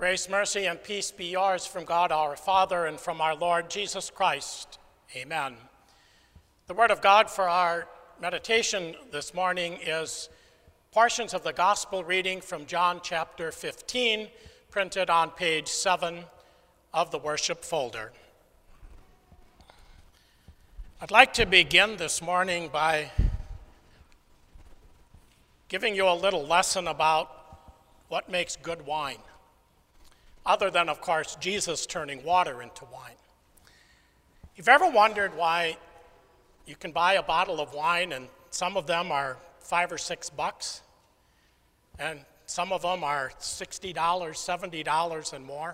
Grace, mercy, and peace be yours from God our Father and from our Lord Jesus Christ. Amen. The word of God for our meditation this morning is portions of the gospel reading from John chapter 15, printed on page 7 of the worship folder. I'd like to begin this morning by giving you a little lesson about what makes good wine, other than, of course, Jesus turning water into wine. You've ever wondered why you can buy a bottle of wine and some of them are $5 or $6, and some of them are $60, $70 and more?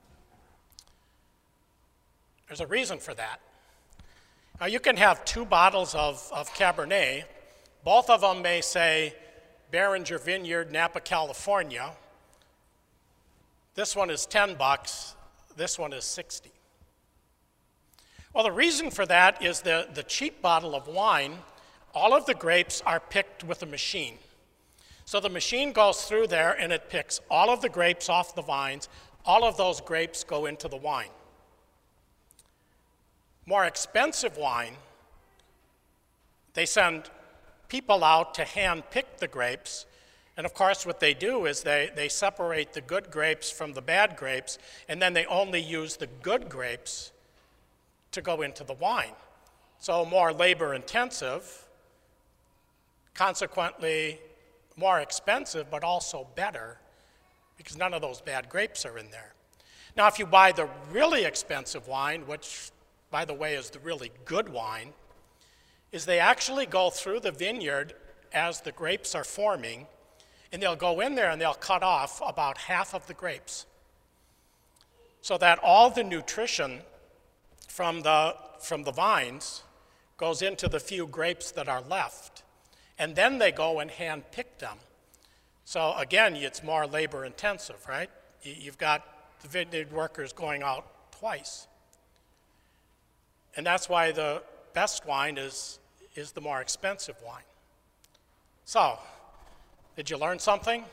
There's a reason for that. Now, you can have two bottles of Cabernet. Both of them may say Beringer Vineyard, Napa, California. This one is $10, this one is $60. Well, the reason for that is the cheap bottle of wine, all of the grapes are picked with a machine. So the machine goes through there and it picks all of the grapes off the vines. All of those grapes go into the wine. More expensive wine, they send people out to hand pick the grapes. And of course, what they do is they separate the good grapes from the bad grapes, and then they only use the good grapes to go into the wine. So more labor intensive, consequently more expensive, but also better, because none of those bad grapes are in there. Now, if you buy the really expensive wine, which, by the way, is the really good wine, is they actually go through the vineyard as the grapes are forming, and they'll go in there and they'll cut off about half of the grapes so that all the nutrition from the vines goes into the few grapes that are left. And then they go and hand pick them. So again, it's more labor intensive, right? You've got the vineyard workers going out twice. And that's why the best wine is the more expensive wine. So, did you learn something?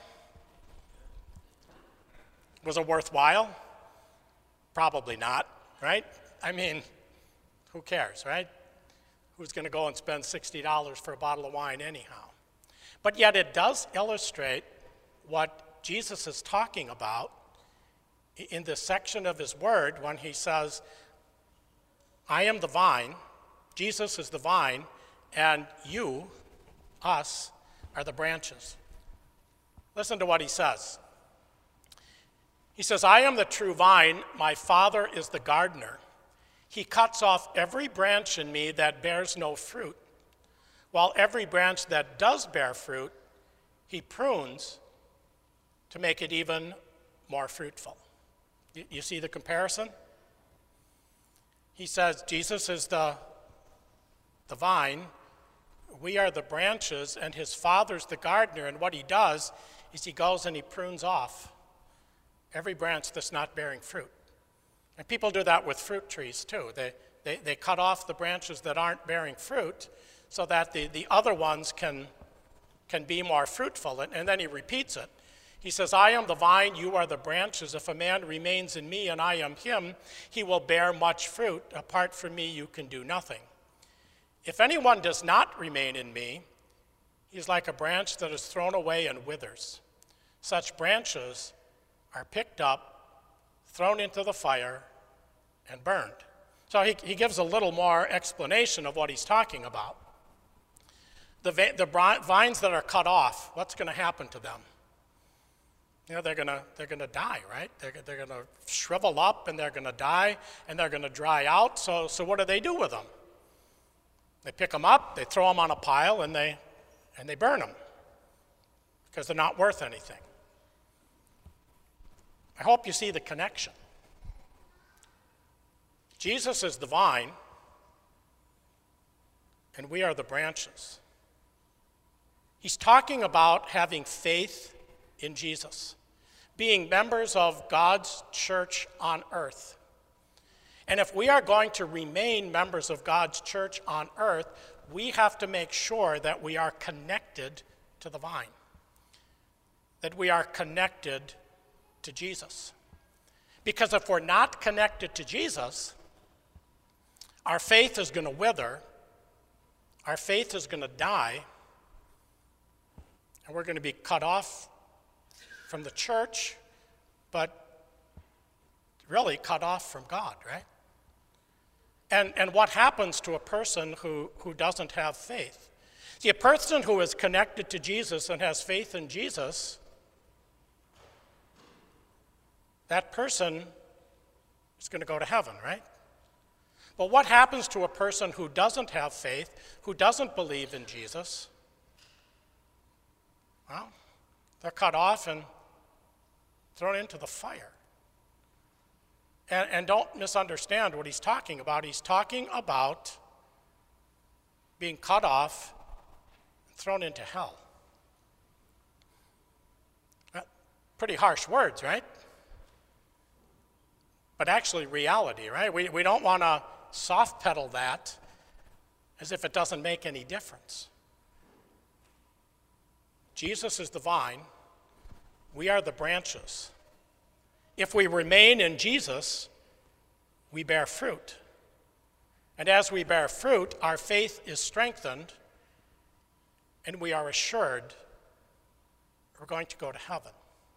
Was it worthwhile? Probably not, right? I mean, who cares, right? Who's going to go and spend $60 for a bottle of wine anyhow? But yet it does illustrate what Jesus is talking about in this section of his word when he says, I am the vine, Jesus is the vine, and you, us, are the branches. Listen to what he says. He says, I am the true vine, my Father is the gardener. He cuts off every branch in me that bears no fruit, while every branch that does bear fruit, he prunes to make it even more fruitful. You see the comparison? He says Jesus is the vine, we are the branches, and his Father's the gardener, and what he does is he goes and he prunes off every branch that's not bearing fruit. And people do that with fruit trees too. They cut off the branches that aren't bearing fruit so that the other ones can be more fruitful. And then he repeats it. He says, I am the vine, you are the branches. If a man remains in me and I am him, he will bear much fruit. Apart from me, you can do nothing. If anyone does not remain in me, he is like a branch that is thrown away and withers. Such branches are picked up, thrown into the fire, and burned. So he gives a little more explanation of what he's talking about. The vines that are cut off, what's going to happen to them? You know, they're going to die, right? They're going to shrivel up and they're going to die and they're going to dry out. So what do with them? They pick them up, they throw them on a pile, and they burn them because they're not worth anything. I hope you see the connection. Jesus is the vine, and we are the branches. He's talking about having faith in Jesus, being members of God's church on earth. And if we are going to remain members of God's church on earth, we have to make sure that we are connected to the vine, that we are connected to Jesus. Because if we're not connected to Jesus, our faith is going to wither, our faith is going to die, and we're going to be cut off from the church, but really cut off from God, right? And what happens to a person who doesn't have faith? See, a person who is connected to Jesus and has faith in Jesus, that person is going to go to heaven, right? But what happens to a person who doesn't have faith, who doesn't believe in Jesus? Well, they're cut off and thrown into the fire. And don't misunderstand what he's talking about. He's talking about being cut off and thrown into hell. Pretty harsh words, right? But actually reality, right? We don't want to soft pedal that as if it doesn't make any difference. Jesus is the vine. We are the branches. If we remain in Jesus, we bear fruit. And as we bear fruit, our faith is strengthened, and we are assured we're going to go to heaven.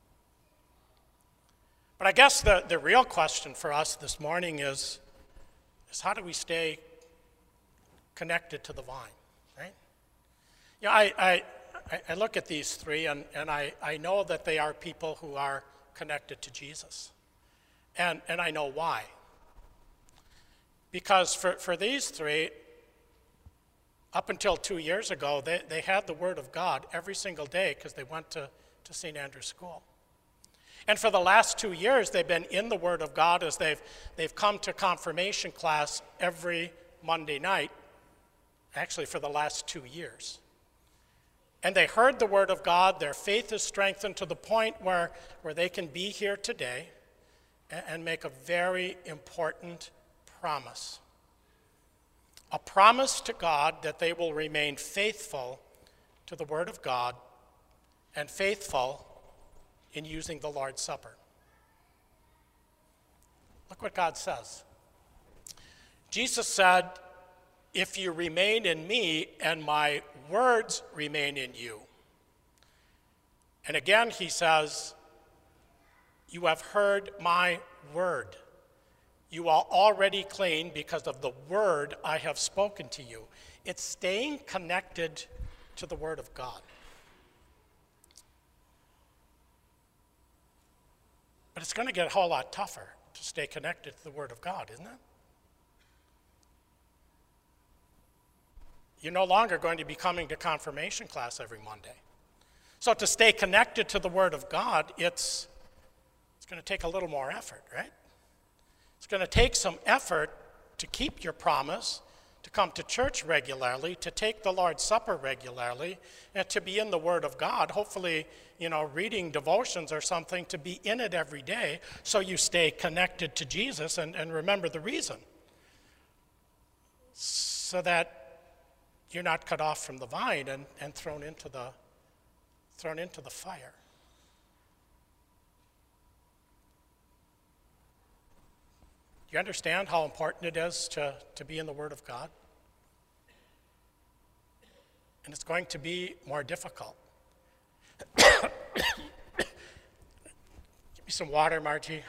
But I guess the real question for us this morning is how do we stay connected to the vine, right? You know, I look at these three, and I know that they are people who are connected to Jesus. And I know why. Because for these three, up until 2 years ago, they had the Word of God every single day because they went to St. Andrew's School. And for the last 2 years, they've been in the Word of God as they've come to confirmation class every Monday night, actually for the last 2 years. And they heard the Word of God. Their faith is strengthened to the point where they can be here today and make a very important promise. A promise to God that they will remain faithful to the Word of God and faithful in using the Lord's Supper. Look what God says. Jesus said, "If you remain in me and my words remain in you." And again he says, "You have heard my word. You are already clean because of the word I have spoken to you." It's staying connected to the Word of God. But it's going to get a whole lot tougher to stay connected to the Word of God, isn't it? You're no longer going to be coming to confirmation class every Monday. So to stay connected to the Word of God, it's going to take a little more effort, right? It's going to take some effort to keep your promise, to come to church regularly, to take the Lord's Supper regularly, and to be in the Word of God. Hopefully, reading devotions or something, to be in it every day so you stay connected to Jesus and remember the reason. So that you're not cut off from the vine and thrown into the fire. Do you understand how important it is to be in the Word of God? And it's going to be more difficult. Give me some water, Margie.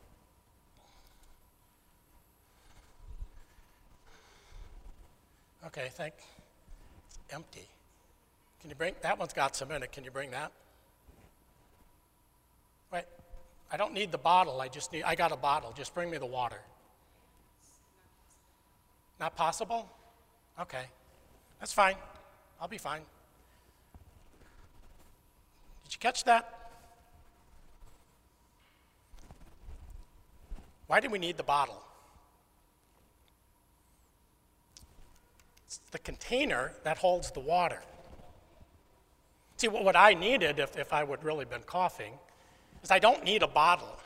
Okay, it's empty. Can you bring, that one's got some in it. Can you bring that? Wait, I don't need the bottle. I got a bottle. Just bring me the water. Not possible? Okay, that's fine. I'll be fine. Did you catch that? Why do we need the bottle? It's the container that holds the water. See, what I needed, if I would really been coughing, is I don't need a bottle.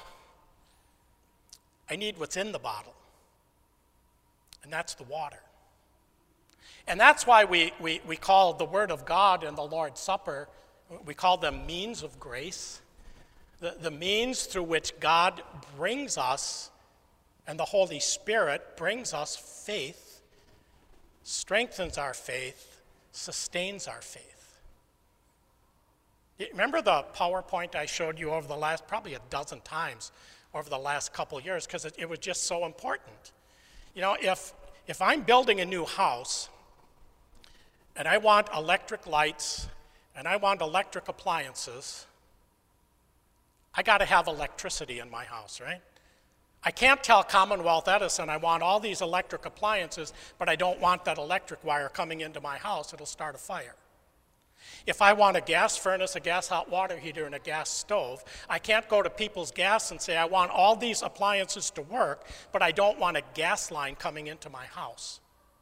I need what's in the bottle, and that's the water. And that's why we call the Word of God and the Lord's Supper, we call them means of grace. the means through which God brings us, and the Holy Spirit brings us faith, strengthens our faith, sustains our faith. Remember the PowerPoint I showed you over the last, probably a dozen times over the last couple of years, because it was just so important. You know, if I'm building a new house, and I want electric lights, and I want electric appliances, I got to have electricity in my house, right? I can't tell Commonwealth Edison I want all these electric appliances, but I don't want that electric wire coming into my house. It'll start a fire. If I want a gas furnace, a gas hot water heater, and a gas stove, I can't go to People's Gas and say I want all these appliances to work, but I don't want a gas line coming into my house.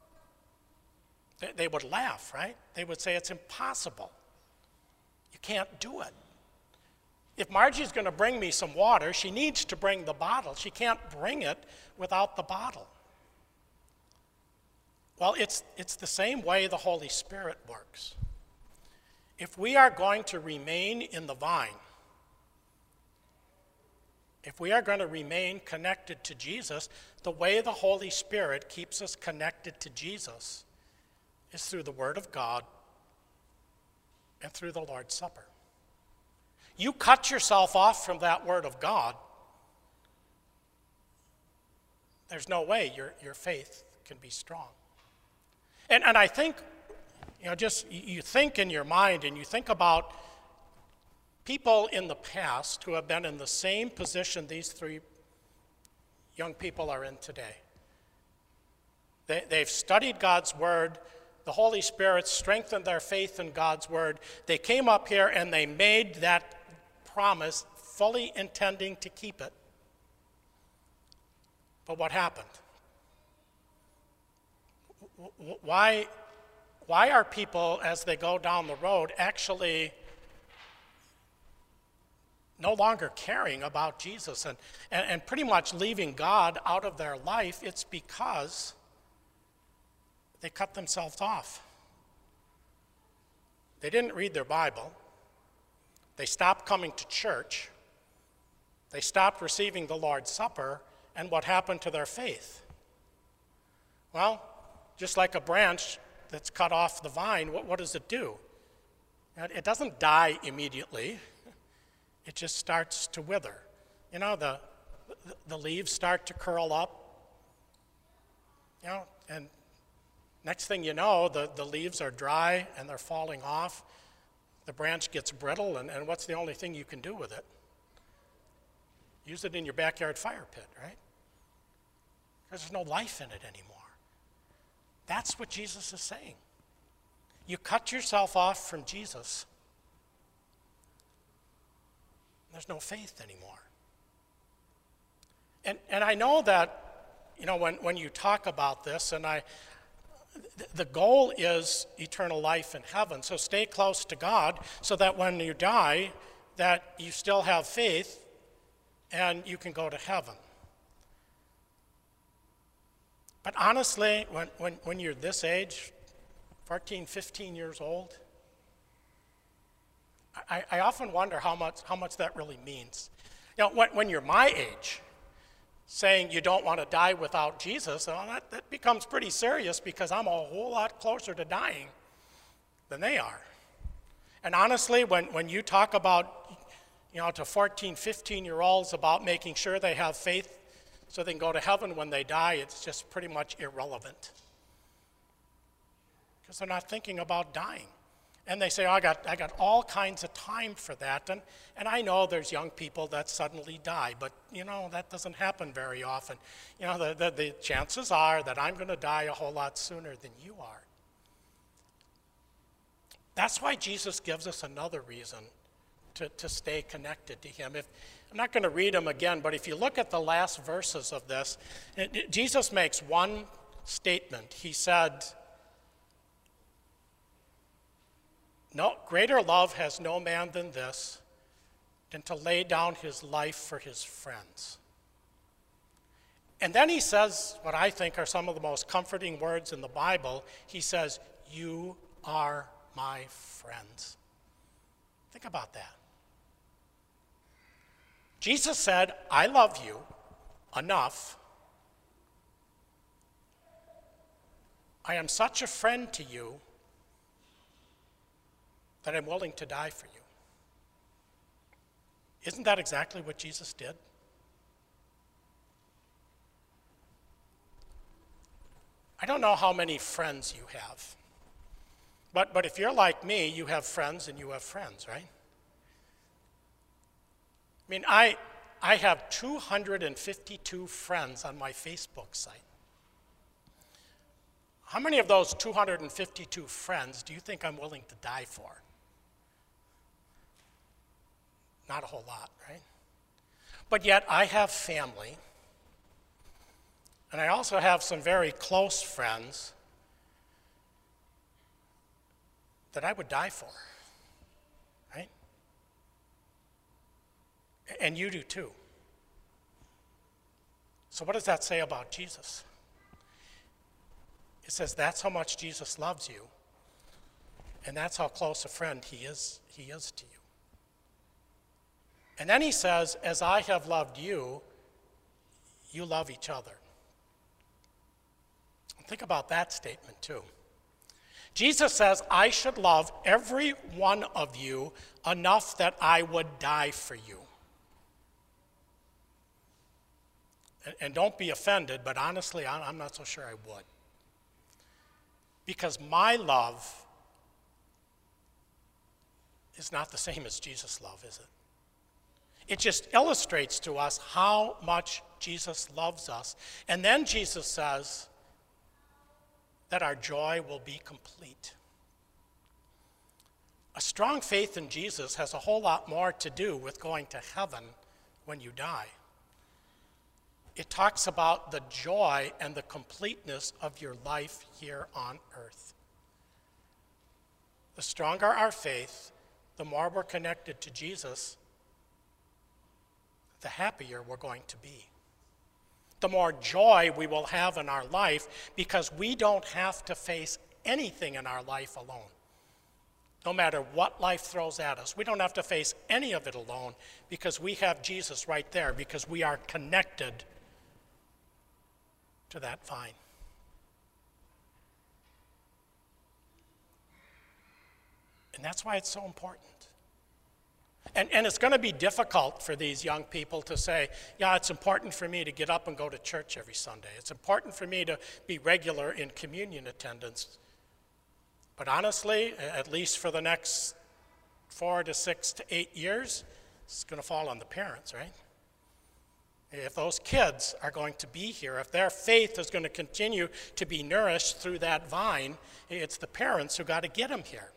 They would laugh, right? They would say it's impossible. You can't do it. If Margie's going to bring me some water, she needs to bring the bottle. She can't bring it without the bottle. Well, it's the same way the Holy Spirit works. If we are going to remain in the vine, if we are going to remain connected to Jesus, the way the Holy Spirit keeps us connected to Jesus is through the Word of God and through the Lord's Supper. You cut yourself off from that Word of God, there's no way your faith can be strong. And I think, just you think in your mind and you think about people in the past who have been in the same position these three young people are in today. They've studied God's Word. The Holy Spirit strengthened their faith in God's Word. They came up here and they made that promise, fully intending to keep it. But what happened? Why are people, as they go down the road, actually no longer caring about Jesus and pretty much leaving God out of their life? It's because they cut themselves off. They didn't read their Bible. They stopped coming to church. They stopped receiving the Lord's Supper. And what happened to their faith? Well, just like a branch that's cut off the vine, what does it do? It doesn't die immediately. It just starts to wither. The leaves start to curl up. And next thing you know, the leaves are dry and they're falling off. The branch gets brittle, and what's the only thing you can do with it? Use it in your backyard fire pit, right? Because there's no life in it anymore. That's what Jesus is saying. You cut yourself off from Jesus, there's no faith anymore. And I know that, when you talk about this, and the goal is eternal life in heaven. So stay close to God so that when you die, that you still have faith and you can go to heaven. But honestly, when you're this age, 14, 15 years old, I often wonder how much that really means. When you're my age, saying you don't want to die without Jesus, well, that becomes pretty serious because I'm a whole lot closer to dying than they are. And honestly, when you talk about, to 14, 15-year-olds about making sure they have faith so they can go to heaven when they die, it's just pretty much irrelevant. Because they're not thinking about dying. And they say, I got all kinds of time for that. And I know there's young people that suddenly die, but, that doesn't happen very often. The chances are that I'm going to die a whole lot sooner than you are. That's why Jesus gives us another reason to stay connected to him. I'm not going to read them again, but if you look at the last verses of this, Jesus makes one statement. He said, "No, greater love has no man than this, than to lay down his life for his friends." And then he says what I think are some of the most comforting words in the Bible. He says, "You are my friends." Think about that. Jesus said, I love you enough. I am such a friend to you that I'm willing to die for you. Isn't that exactly what Jesus did? I don't know how many friends you have, but if you're like me, you have friends and you have friends, right? I mean, I have 252 friends on my Facebook site. How many of those 252 friends do you think I'm willing to die for? Not a whole lot, right? But yet I have family, and I also have some very close friends that I would die for, right? And you do too. So what does that say about Jesus? It says that's how much Jesus loves you, and that's how close a friend he is to you. And then he says, as I have loved you, you love each other. Think about that statement too. Jesus says, I should love every one of you enough that I would die for you. And don't be offended, but honestly, I'm not so sure I would. Because my love is not the same as Jesus' love, is it? It just illustrates to us how much Jesus loves us. And then Jesus says that our joy will be complete. A strong faith in Jesus has a whole lot more to do with going to heaven when you die. It talks about the joy and the completeness of your life here on earth. The stronger our faith, the more we're connected to Jesus, the happier we're going to be. The more joy we will have in our life because we don't have to face anything in our life alone. No matter what life throws at us, we don't have to face any of it alone because we have Jesus right there, because we are connected to that vine. And that's why it's so important. And it's going to be difficult for these young people to say, yeah, it's important for me to get up and go to church every Sunday. It's important for me to be regular in communion attendance. But honestly, at least for the next 4 to 6 to 8 years, it's going to fall on the parents, right? If those kids are going to be here, if their faith is going to continue to be nourished through that vine, it's the parents who got to get them here.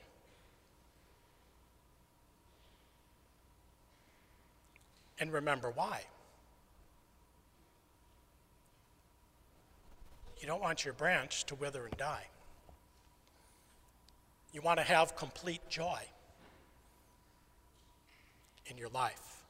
And remember why. You don't want your branch to wither and die. You want to have complete joy in your life.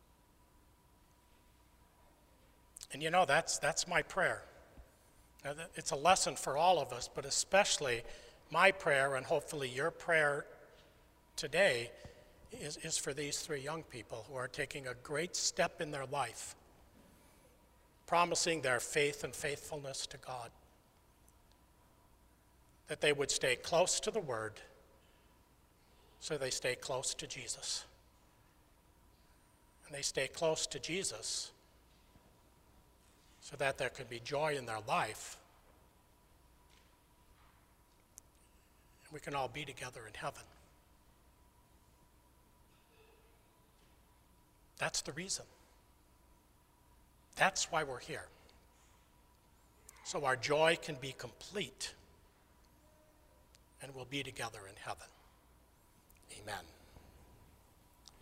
And you know, that's my prayer. Now, it's a lesson for all of us, but especially my prayer, and hopefully your prayer today, is for these 3 young people who are taking a great step in their life, promising their faith and faithfulness to God, that they would stay close to the Word so they stay close to Jesus. And they stay close to Jesus so that there can be joy in their life. And we can all be together in heaven. That's the reason. That's why we're here. So our joy can be complete and we'll be together in heaven. Amen.